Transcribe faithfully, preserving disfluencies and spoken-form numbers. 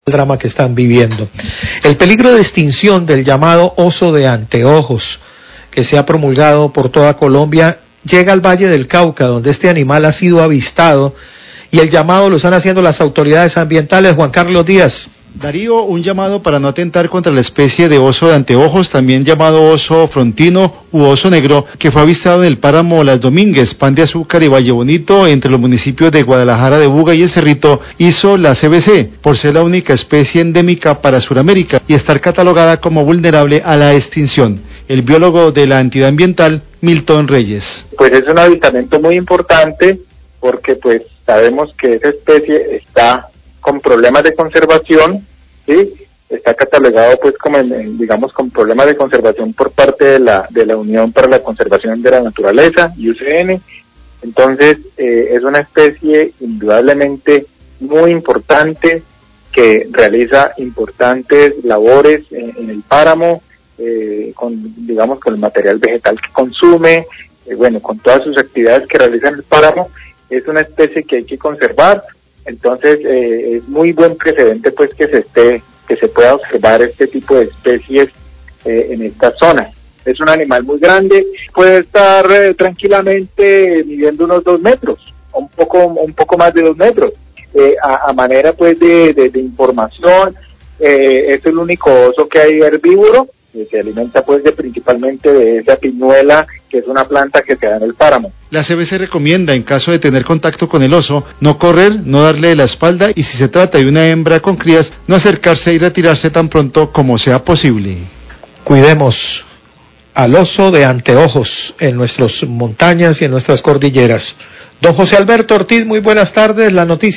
el drama que están viviendo. El peligro de extinción del llamado oso de anteojos, que se ha promulgado por toda Colombia, llega al Valle del Cauca, donde este animal ha sido avistado, y el llamado lo están haciendo las autoridades ambientales. Juan Carlos Díaz. Darío, un llamado para no atentar contra la especie de oso de anteojos, también llamado oso frontino u oso negro, que fue avistado en el páramo Las Domínguez, Pan de Azúcar y Valle Bonito, entre los municipios de Guadalajara de Buga y El Cerrito, hizo la C B C, por ser la única especie endémica para Sudamérica y estar catalogada como vulnerable a la extinción. El biólogo de la entidad ambiental, Milton Reyes. Pues es un avistamiento muy importante porque pues sabemos que esa especie está con problemas de conservación, ¿sí? Está catalogado pues como en, en, digamos con problemas de conservación por parte de la de la Unión para la Conservación de la Naturaleza, U C N. Entonces eh, es una especie indudablemente muy importante que realiza importantes labores en, en el páramo, eh, con digamos con el material vegetal que consume, eh, bueno, con todas sus actividades que realiza en el páramo. Es una especie que hay que conservar. Entonces eh, es muy buen precedente pues que se esté que se pueda observar este tipo de especies eh, en esta zona. Es un animal muy grande, puede estar eh, tranquilamente midiendo unos dos metros, un poco un poco más de dos metros. Eh, a, a manera pues de, de, de información, eh, es el único oso que hay herbívoro, que se alimenta pues de principalmente de esa piñuela, que es una planta que se da en el páramo. La C B C recomienda, en caso de tener contacto con el oso, no correr, no darle la espalda y si se trata de una hembra con crías, no acercarse y retirarse tan pronto como sea posible. Cuidemos al oso de anteojos en nuestras montañas y en nuestras cordilleras. Don José Alberto Ortiz, muy buenas tardes, la noticia.